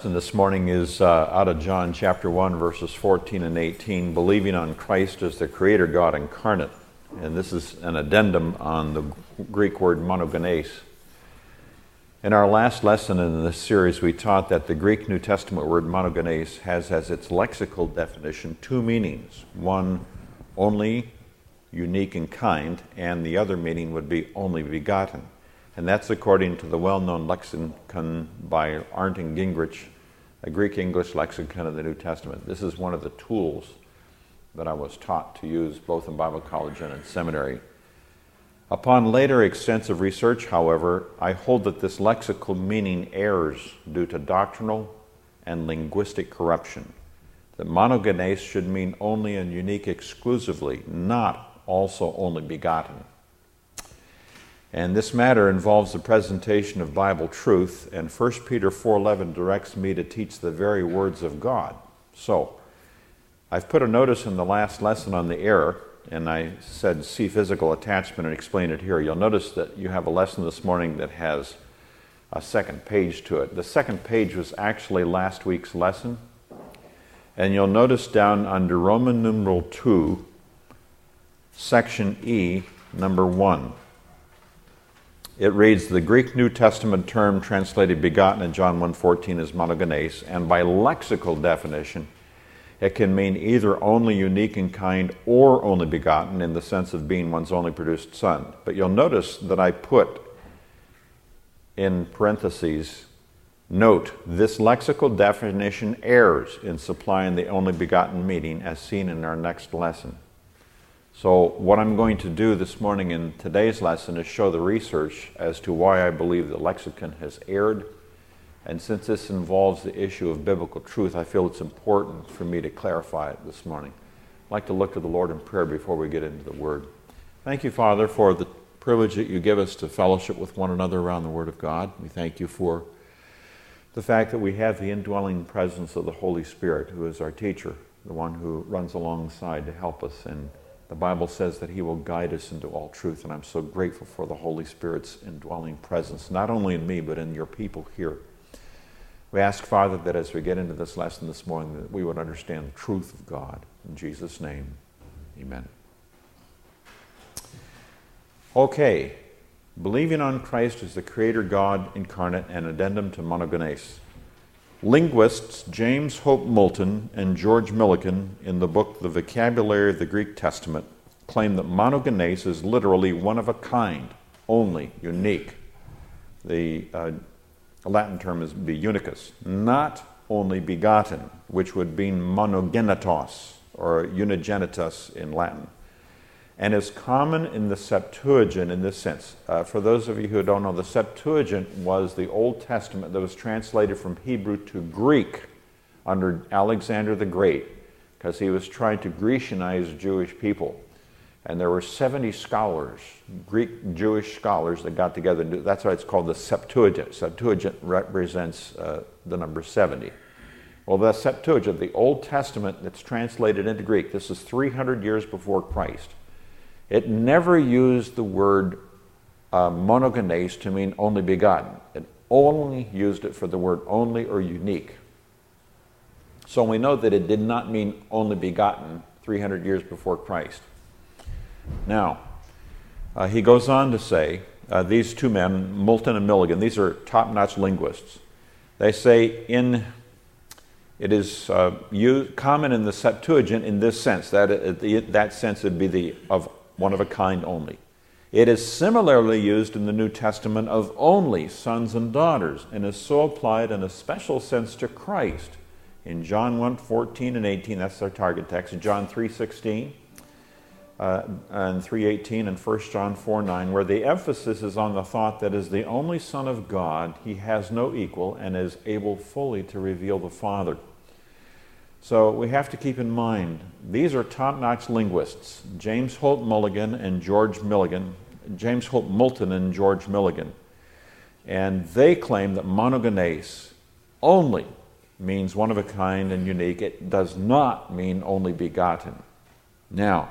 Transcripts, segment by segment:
And this morning is out of John chapter 1, verses 14 and 18, believing on Christ as the Creator God incarnate. And this is an addendum on the Greek word monogenes. In our last lesson in this series, we taught that the Greek New Testament word monogenes has as its lexical definition two meanings. One, only, unique in kind, and the other meaning would be only begotten. And that's according to the well-known lexicon by Arndt and Gingrich, a Greek-English lexicon of the New Testament. This is one of the tools that I was taught to use both in Bible college and in seminary. Upon later extensive research, however, I hold that this lexical meaning errs due to doctrinal and linguistic corruption. That monogenes should mean only and unique exclusively, not also only begotten. And this matter involves the presentation of Bible truth, and 1 Peter 4:11 directs me to teach the very words of God. So, I've put a notice in the last lesson on the error, and I said see physical attachment and explain it here. You'll notice that you have a lesson this morning that has a second page to it. The second page was actually last week's lesson, and you'll notice down under Roman numeral 2, section E, number 1. It reads, the Greek New Testament term translated begotten in John 1:14 is monogenes, and by lexical definition, it can mean either only unique in kind or only begotten in the sense of being one's only produced son. But you'll notice that I put in parentheses, note, this lexical definition errs in supplying the only begotten meaning as seen in our next lesson. So what I'm going to do this morning in today's lesson is show the research as to why I believe the lexicon has erred. And since this involves the issue of biblical truth, I feel it's important for me to clarify it this morning. I'd like to look to the Lord in prayer before we get into the Word. Thank you, Father, for the privilege that you give us to fellowship with one another around the Word of God. We thank you for the fact that we have the indwelling presence of the Holy Spirit, who is our teacher, the one who runs alongside to help us. And the Bible says that he will guide us into all truth, and I'm so grateful for the Holy Spirit's indwelling presence, not only in me, but in your people here. We ask, Father, that as we get into this lesson this morning, that we would understand the truth of God. In Jesus' name, amen. Okay, believing on Christ as the Creator God incarnate, an addendum to monogenes. Linguists James Hope Moulton and George Milligan, in the book The Vocabulary of the Greek Testament, claim that monogenes is literally one of a kind, only, unique. The Latin term is be unicus, not only begotten, which would be monogenitos, or unigenitus in Latin, and is common in the Septuagint in this sense. For those of you who don't know, the Septuagint was the Old Testament that was translated from Hebrew to Greek under Alexander the Great, because he was trying to Grecianize Jewish people. And there were 70 scholars, Greek Jewish scholars, that got together. That's why it's called the Septuagint. Septuagint represents the number 70. Well, the Septuagint, the Old Testament that's translated into Greek, this is 300 years before Christ. It never used the word monogenes to mean only begotten. It only used it for the word only or unique. So we know that it did not mean only begotten 300 years before Christ. Now, he goes on to say, these two men, Moulton and Milligan, these are top-notch linguists. They say it is common in the Septuagint in this sense, that sense would be of one of a kind only. It is similarly used in the New Testament of only sons and daughters, and is so applied in a special sense to Christ. In John 1:14 and 18, that's our target text. John 3:16 and 3:18, and 1 John 4:9, where the emphasis is on the thought that as the only Son of God, he has no equal and is able fully to reveal the Father. So we have to keep in mind, these are top-notch linguists, James Hope Moulton and George Milligan, James Hope Moulton and George Milligan. And they claim that monogenes only means one of a kind and unique. It does not mean only begotten. Now,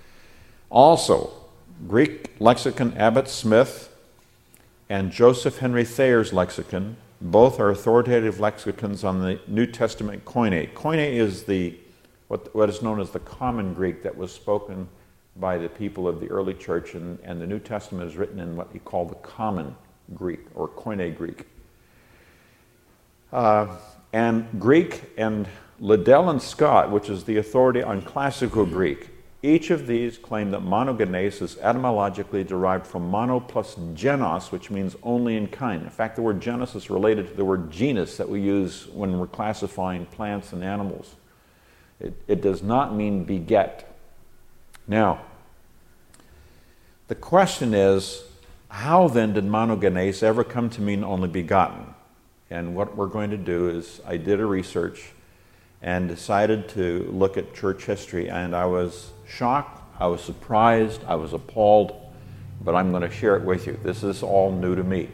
also, Greek lexicon Abbott Smith and Joseph Henry Thayer's lexicon Both are authoritative lexicons on the New Testament Koine. Koine is what is known as the common Greek that was spoken by the people of the early church, and the New Testament is written in what you call the common Greek, or Koine Greek. And Greek and Liddell and Scott, which is the authority on classical Greek, each of these claim that monogenes is etymologically derived from mono plus genos, which means only in kind. In fact, the word genus is related to the word genus that we use when we're classifying plants and animals. It does not mean beget. Now, the question is, how then did monogenes ever come to mean only begotten? And what we're going to do is, I did a research and decided to look at church history, and I was shocked, I was surprised, I was appalled, but I'm going to share it with you. This is all new to me.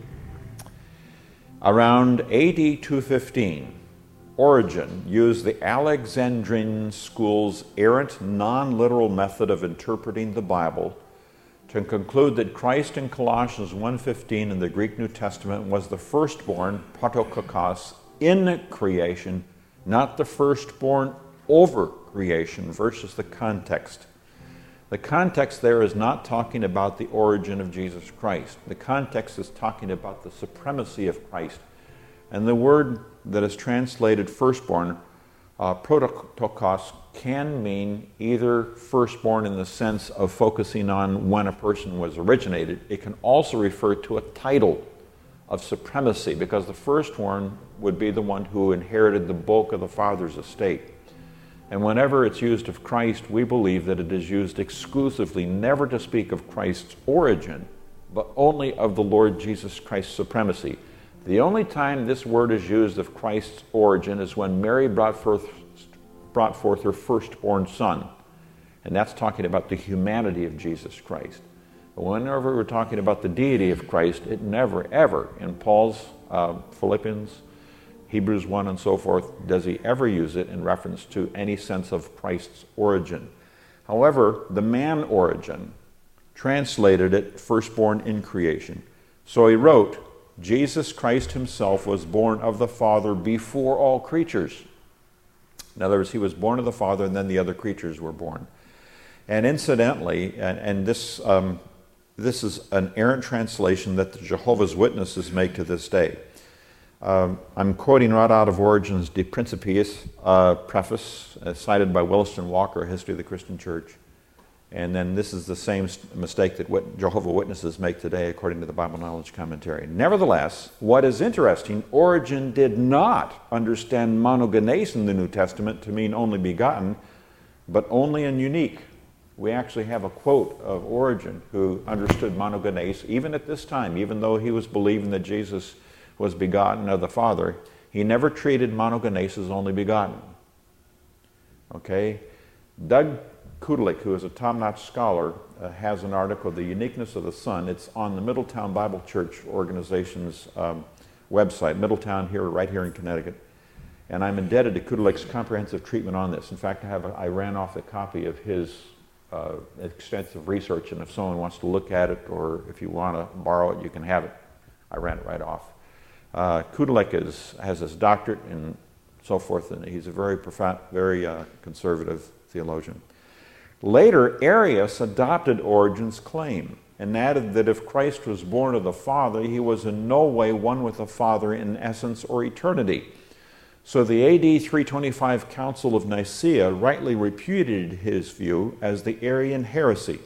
Around AD 215, Origen used the Alexandrine school's errant, non-literal method of interpreting the Bible to conclude that Christ in Colossians 1:15 in the Greek New Testament was the firstborn, protokokos, in creation, not the firstborn over creation, versus the context. The context there is not talking about the origin of Jesus Christ. The context is talking about the supremacy of Christ. And the word that is translated firstborn, protokos, can mean either firstborn in the sense of focusing on when a person was originated. It can also refer to a title of supremacy, because the firstborn would be the one who inherited the bulk of the father's estate. And whenever it's used of Christ, we believe that it is used exclusively, never to speak of Christ's origin, but only of the Lord Jesus Christ's supremacy. The only time this word is used of Christ's origin is when Mary brought forth her firstborn son. And that's talking about the humanity of Jesus Christ. But whenever we're talking about the deity of Christ, it never, ever, in Paul's Philippians, Hebrews 1 and so forth, does he ever use it in reference to any sense of Christ's origin. However, the man Origen translated it firstborn in creation. So he wrote, Jesus Christ himself was born of the Father before all creatures. In other words, he was born of the Father, and then the other creatures were born. And incidentally, and this is an errant translation that the Jehovah's Witnesses make to this day. I'm quoting right out of Origen's De Principiis preface, cited by Williston Walker, A History of the Christian Church. And then this is the same mistake that Jehovah's Witnesses make today, according to the Bible Knowledge Commentary. Nevertheless, what is interesting, Origen did not understand monogenes in the New Testament to mean only begotten, but only and unique. We actually have a quote of Origen, who understood monogenes even at this time, even though he was believing that Jesus was begotten of the Father. He never treated monogenes as only begotten. Okay? Doug Kudelik, who is a top-notch scholar, has an article, The Uniqueness of the Son. It's on the Middletown Bible Church Organization's website, Middletown, right here in Connecticut. And I'm indebted to Kudelik's comprehensive treatment on this. In fact, I ran off a copy of his extensive research, and if someone wants to look at it, or if you want to borrow it, you can have it. I ran it right off. Kudelik has his doctorate and so forth, and he's a very profound, very conservative theologian. Later, Arius adopted Origen's claim and added that if Christ was born of the Father, he was in no way one with the Father in essence or eternity. So the AD 325 Council of Nicaea rightly repudiated his view as the Arian heresy.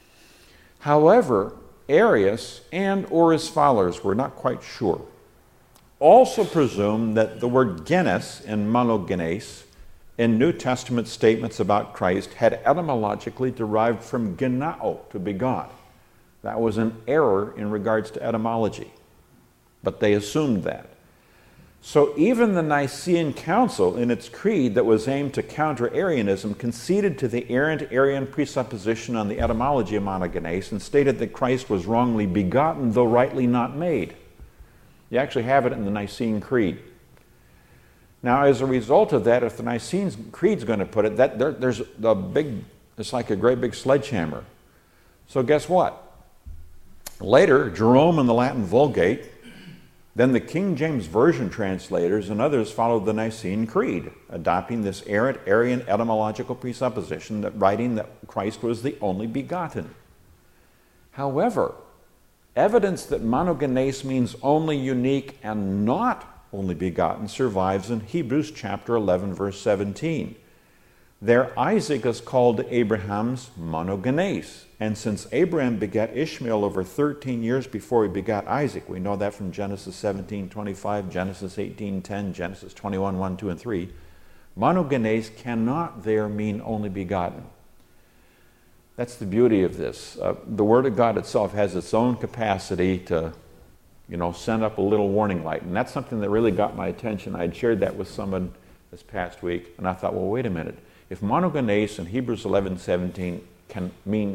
However, Arius or his followers, we're not quite sure, also presumed that the word genes in monogenes in New Testament statements about Christ had etymologically derived from genao, to begot. That was an error in regards to etymology, but they assumed that. So even the Nicene Council, in its creed that was aimed to counter Arianism, conceded to the errant Arian presupposition on the etymology of monogenes and stated that Christ was wrongly begotten, though rightly not made. You actually have it in the Nicene Creed. Now, as a result of that, if the Nicene Creed's going to put it, there's a big, it's like a great big sledgehammer. So guess what? Later, Jerome in the Latin Vulgate, Then the King James Version translators and others followed the Nicene Creed, adopting this errant Arian etymological presupposition that writing that Christ was the only begotten. However, evidence that monogenes means only, unique, and not only begotten survives in Hebrews chapter 11, verse 17. There Isaac is called Abraham's monogenes. And since Abraham begat Ishmael over 13 years before he begat Isaac, we know that from Genesis 17:25, Genesis 18:10, Genesis 21:1, 2, and 3, monogenes cannot there mean only begotten. That's the beauty of this. The Word of God itself has its own capacity to, send up a little warning light. And that's something that really got my attention. I had shared that with someone this past week, and I thought, well, wait a minute. If monogenes in Hebrews 11:17 can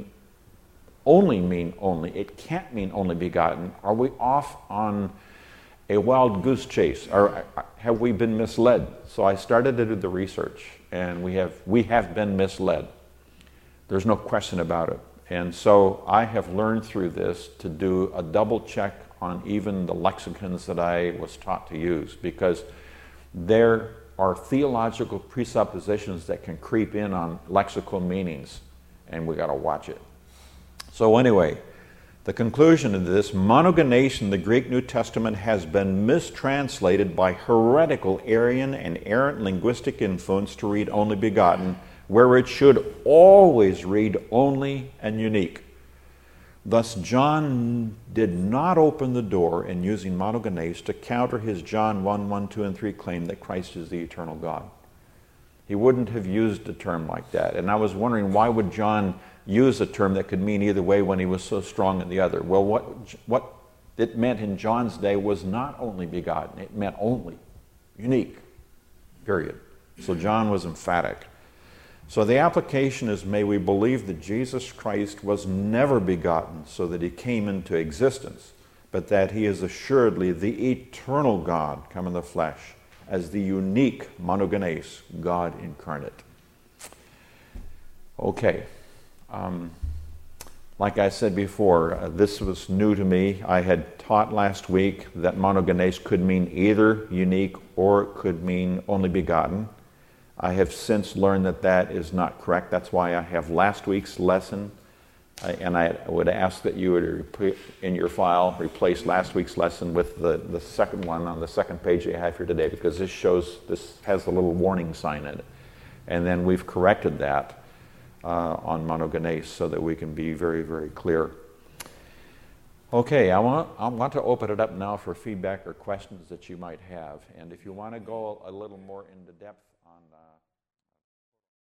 only mean only, it can't mean only begotten, are we off on a wild goose chase? Or have we been misled? So I started to do the research, and we have been misled. There's no question about it. And so I have learned through this to do a double check on even the lexicons that I was taught to use, because there are theological presuppositions that can creep in on lexical meanings, and we got to watch it. So anyway, the conclusion of this, monogenes in the Greek New Testament has been mistranslated by heretical Arian and errant linguistic influence to read only begotten, where it should always read only and unique. Thus, John did not open the door in using monogenes to counter his John 1:1, 2, and 3 claim that Christ is the eternal God. He wouldn't have used a term like that. And I was wondering, why would John use a term that could mean either way when he was so strong in the other? Well, what it meant in John's day was not only begotten, it meant only, unique, period. So John was emphatic. So the application is, may we believe that Jesus Christ was never begotten so that he came into existence, but that he is assuredly the eternal God come in the flesh as the unique monogenes, God incarnate. Okay. Like I said before, this was new to me. I had taught last week that monogenes could mean either unique or it could mean only begotten. I have since learned that that is not correct. That's why I have last week's lesson, and I would ask that you would, in your file, replace last week's lesson with the second one on the second page you have here today, because this has a little warning sign in it. And then we've corrected that on monogenes so that we can be very, very clear. Okay, I want to open it up now for feedback or questions that you might have. And if you want to go a little more into depth on